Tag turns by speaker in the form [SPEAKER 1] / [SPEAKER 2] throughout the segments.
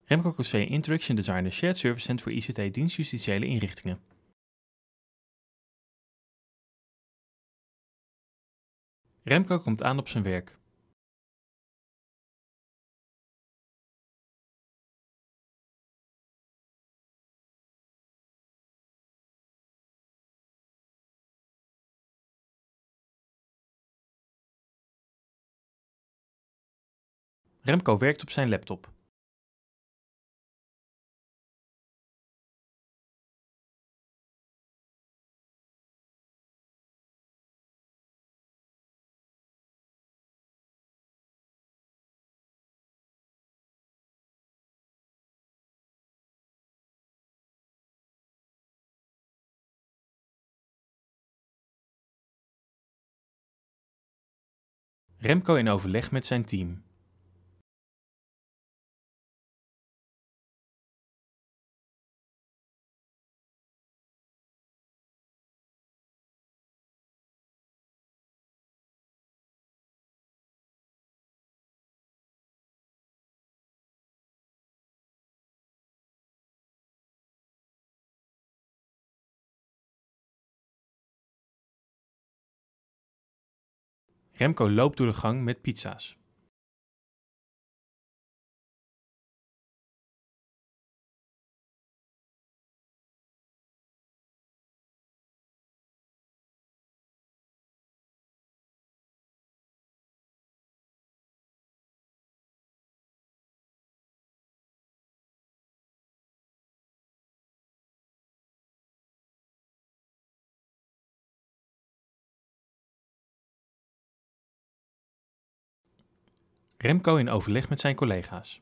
[SPEAKER 1] Remco Cossé Introduction Designer Shared Service Center voor ICT dienstjustitiële inrichtingen. Remco komt aan op zijn werk. Remco werkt op zijn laptop. Remco in overleg met zijn team. Remco loopt door de gang met pizza's. Remco in overleg met zijn collega's.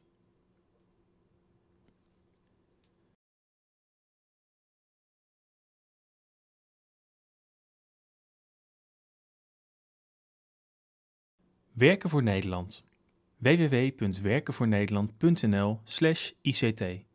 [SPEAKER 1] Werken voor Nederland. www.werkenvoornederland.nl/ICT